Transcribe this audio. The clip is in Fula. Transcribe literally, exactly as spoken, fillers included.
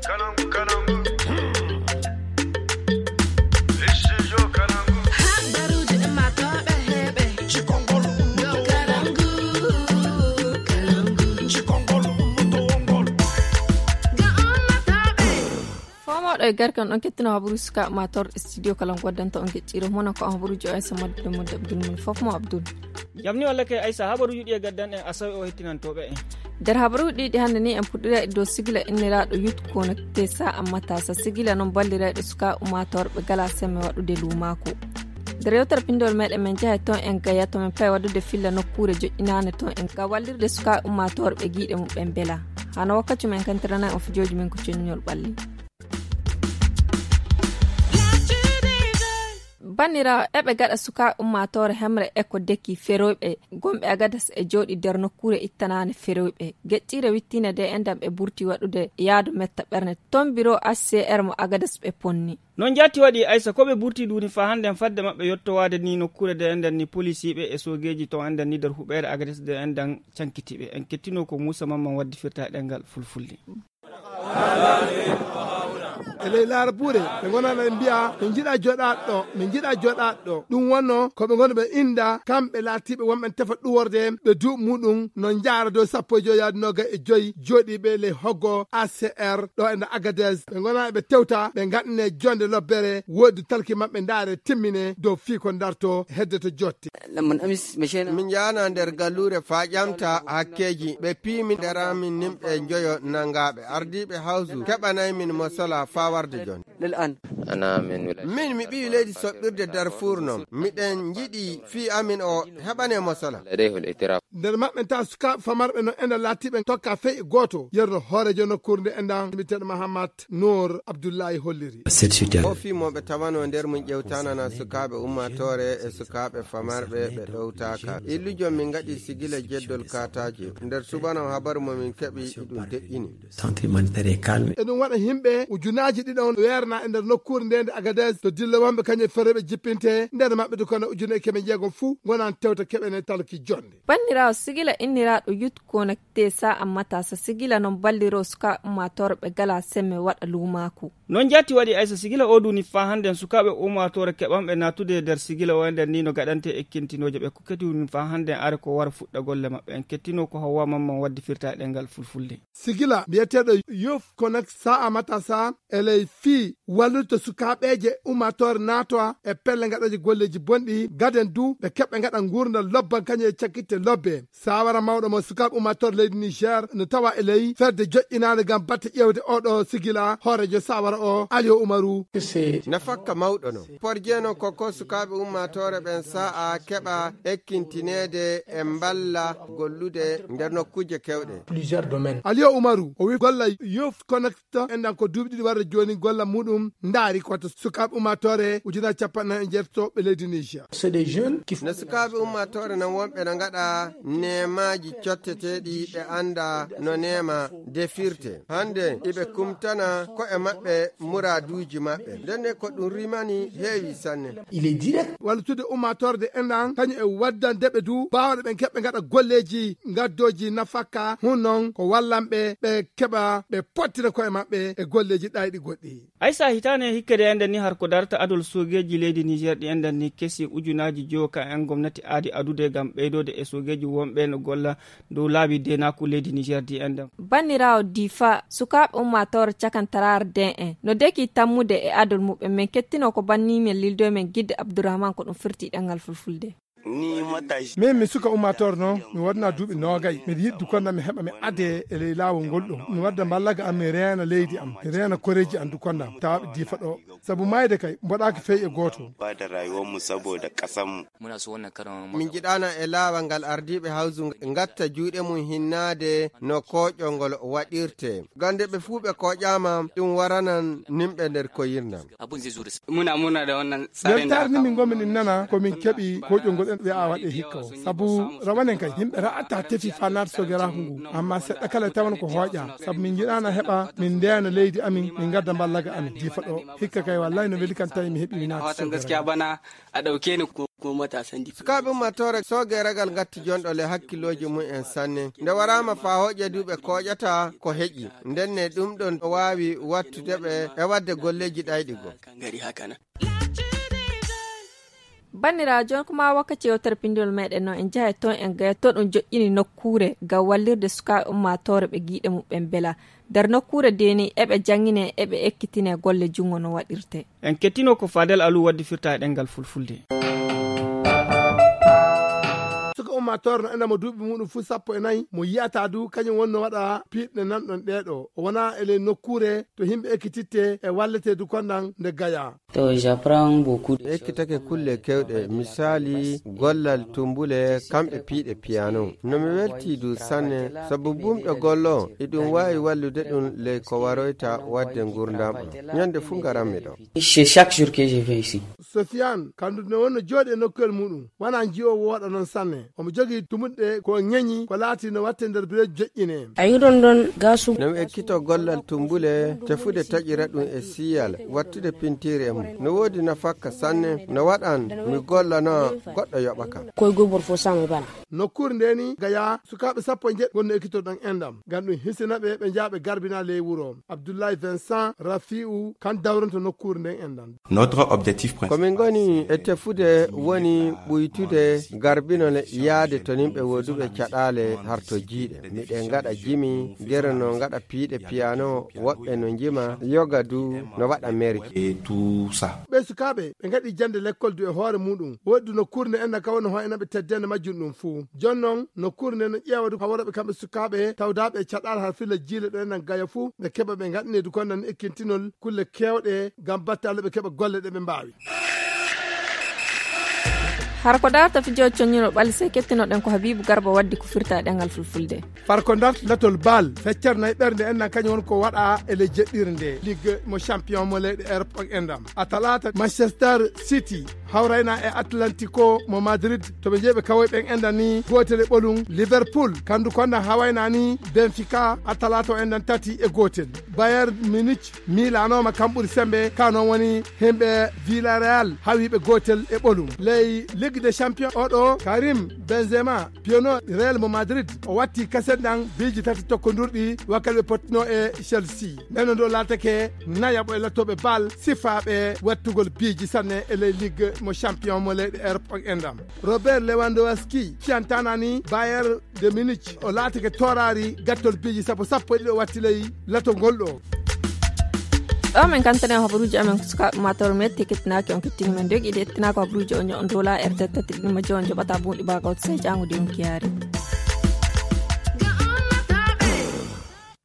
e garkan on kettino haburu suka mator studio kalan godanta on kecciro mona ko haburu jo ay sama de mo abdul mun fofmo abdul jamni walla kay aysa habaru yudi e gaddan en asawi o hettinan tobe en der habaru didi hande ni en pudira do sigila innira do yut ko na tesa amma tasa sigila non ballira do suka mator be gala semme wadude lumako der yotar pindol meden men jahay ton en gaya to men pay wadude filla nokkure jo inane ton en ga wallirde suka mator be giide mum ben bela hana wakati men kantrana of joji men ko cinnol balli banira ebe gada suka ummatore hamre eko deki ferobe gombe agadas e jodi der nokkure ittanane ferobe geccire wittine de endam e burti wadude yaadu metta berne ton biro A C R mo agadas be ponni non jatti wadi aysa ko be burti duni fa hande fadde mabbe yotto wade ni nokkure de endan ni police be e sogeji to endan ni der hubere agadas de endan cankitibe en kettino ko Musa Mamman waddi firta dengal fulfulde ele lar pure be gona na mbiya min jida joda do min jida joda do dum wonno ko be gona be inda kambe latibe wonben tefa duworde be du mudum no jaara do sappo joya noga e joyi jodi be le hogo A C R do en Agadez be gona be tewta be gadne jonde lobbere wodi talki mabbe ndare timmine do fi ko darto heddeto jotti lamman amis meshena min jana der galure faajamta hakkeji be pimi daramin nimbe joyo nangabe ardibe hawsu kebanay min mosala fawarde jon للآن أنا من من مبي لدي صبر دارفور نم مدن جدي في أمين أو هبني مسألة لديه الاعتراف درما من تاسكا فمر إنه إن اللاتي بن توكا في غوتو ير هورجو نكورد إن ميتر محمد نور عبد الله هوليري أو في مو بتوانو ندير من جوتانا نسكاب أمة توري سكاب فمر بأوتاكا إلو جو من قدي سجل جدول كاتاجي ندير سبحانه خبر من كبي يدون تيني سانتي من تريكال إنه وانا همبه وجناجي دي دون ويرنا إن نكور ندير Agadez to dilla wambe kanye ferebe jippinte nder mabbe do kono ujune keme jeego fu wonan tewta kebene talki jonde bandira sigila innira do yut connecte sa amata sa sigila non balliro suka umatorbe gala semme wada lumako non jatti wadi aysa sigila oduni fa handen sukabe umatore kebambe natude der sigila wande ni no gadante ekkintinoje be ko ketuni fa handen are ko war fudda golle mabbe en kettino ko Hawa Mamman waddi firta dengal fulfulde sigila biyetedo yuf connect sa amata sa ele fi waluto sukabeje umator natwa e pelle ngadaji golleji bondi gaden du be kebbe ngada ngurna lobban kanye cakite lobbe sawara mawdo mo sukab umator leydi Niger no tawa elei ferde jojjinaade gam batte ƴewde odo sigila horejo sawara o Aliou Umaru nafakka mawdo no porjeno koko sukabe umatore ben saa keba ekkintinede e mballa gollude nder nokkuje kewde plusieurs domaines Aliou Umaru o wi golla youth connect endan ko duubi didi warde joni golla mudum ndaari ko to sukabe umatore ujuna capanna e jerto be leydi Niger c'est des jeunes qui na sukabe umatore nan wonbe na ngada nemaji cotteteedi be anda no nema defirte hande ibe kumtana ko e mabbe muraduji mabbe denne ko dum rimani heewi sanne il est direct waltude umatore de endan kany e waddan debe du baawde ben kebbe ngada golleji ngaddoji nafaka hunnon ko wallambe be keba be pottina ko e mabbe e golleji daydi goddi aysa hitane hikkede enden ni har ko darta adol sogeji leydi Niger di enden ni kesi ujunaji joka en gomnati aadi adude gam beydode e sogeji wonbe no golla do laabi de na ko leydi Niger di enden baniraw difa sukab ummator cakantarar de en no deki tammude e adol mubbe men kettino ko banni men lildo men gidde Abdourahman ko dum firti dangal fulfulde ni mataji me mi suka umator no mi wadna dubi nogay mi yiddu konna mi heba mi ade e le lawo goldo mi wadda ballaga am mi reena leydi am mi reena koreji an du konna ta di fado sabu mayde kay boda ko fey e goto ba da rayuwar mu saboda kasam muna so wannan karan min jidana e lawa ngal ardibe hawzu ngatta juude mun hinnade no koƴo ngol wadirte gande be fube koƴama dum waranan nimbe nder ko yirna abun zai zuri muna muna da wannan tsaren da min gomin nana ko min kebi koƴo ngol be a wade hikka sabu rawanen kay himbe ra'ata tefi fanar so gara hungu amma se dakala tawan ko hoja sabu min jidana heba min deena leydi amin min gadda ballaga amin di fado hikka kay wallahi no weli kan tay mi hebi mina watan gaskiya bana a dauke ni ko kuma matasan di sukaɓe ummatore soge ragal gatti jonɗo le hakkiloji mum en sanne nde warama fa hoƴƴe duɓe koƴata ko heƴi ndenne ɗum ɗon wawi wattude ɓe e wadde golleji ɗayɗigo kangari hakana bandira jon kuma wakkati yewtere pindol meɗen no en jahay ton en gaya to ɗum joƴƴini nokkure ngam wallirde sukaɓe ummatore ɓe giiɗe muɓen bela nder nokkure deni eɓe jangine eɓe ekkitine golle jungo no waɗirte en kettino ko Fadel Alou waddi firta e ɗengal fulfulde. ummator no enamo duuɓi muɗum fu sappo e nayyi mo yiyata du kañum wonno waɗa piiɗɗe nanɗon ɗeɗo o wona ele nokkure to himɓe ekkititte e wallete du kondan nde gaya to j'apprends beaucoup ekkitake kulle kewɗe misali gollal tumbule kamɓe piiɗe piano nomi welti du sanne sabu bumɗo gollo iɗum wawi wallude ɗum ley ko waroyta wadde gurdam ñande fu garanmi ɗo chaque jour que je vais ici Sofiane kandu no wonno jooɗi e nokkuel muɗum wana jiyowo woɗa noon sanne omo jogui tumuɗɗe ko ñeñi ko laati no watte nder bire joƴƴine ayi ɗon ɗon gasu nomi ekkito gollal tumbule tefude taƴira ɗum e siyal wattude pintire mum no woodi nafakka sanne no waɗan mi gollano goɗɗo yoɓaka koye gobor fo sama bana nokkure ndeni gaya sukaɓe sappo e jeɗ gonno ekkitoɗon endam ngam ɗum hisinaɓe ɓe jaaɓe garbina ley wuuro Abdoulaye Vincent Rafiou kan dawronto nokkure nden endam notre objectif principal komin goni e tefude woni ɓuytude garbinole yaade to nimɓe woduɓe caɗale harto jiiɗe miɗe gaɗa jimi gere no gaɗa piiɗe piano woɓɓe no jima yoga du no waɗa mérite et tout ça ɓe sukaɓe ɓe gaɗi jande l'école du e hoore muɗum woddu nokkure nde enda kawno ho enaɓe teddende majjum ɗum fuu jonnon nokkure nde no ƴeewa du hawaraɓe kamɓe sukaɓe tawdaɓe caɗal har filla jiile ɗo enan gaya fuu ɓe keɓa ɓe gaɗane du konnan ekkintinol kulle kewɗe gam batte Allah ɓe keɓa golle ɗe ɓe mbawi har ko darta fijo coññino ɓalse kettinoɗen ko Habibou Garba waddi ko firta ɗengal fulfulde far ko dart latol bal feccarnayi ɓernde enna kañum won ko waɗa ele jeɗɗirde ligue mo champion mo leyɗe Europe ok endam a talata Manchester City hawrayna e Atlantico mo Madrid to ɓe jeeɓe kawoy ɓen endan ni gotel e ɓolum Liverpool kandu konda hawayna ni Benfica a talata o endan tati e gotel Bayern Munich milanoma kam ɓuuri sembe kanon woni hemɓe Villarreal hawiɓe gotel e ɓolum ley ligue des champions oɗo Karim Benzema piano Real mo Madrid o watti kaset ɗan biiji tati tokkodurɗi wakkati ɓe pottino e Chelsea nden ɗo latake nayaɓo e lattoɓe bal sifaɓe wattugol biiji sanne e ley ligue mo champion mo leyɗe Europe ok endam Robert Lewandowski fiyantanani Bayern de Munich o laatake torari gattol biiji sappo sappo e ɗiɗi o watti ley latol ɗo ɗo min kantane habaruji amen sukaɓe matoro metti kettinaki on kettini men dogi ɗe ettinako habaruji on on dola r tati ɗinma jewon joɓata buuɗi bagawto sey jangude on kiyari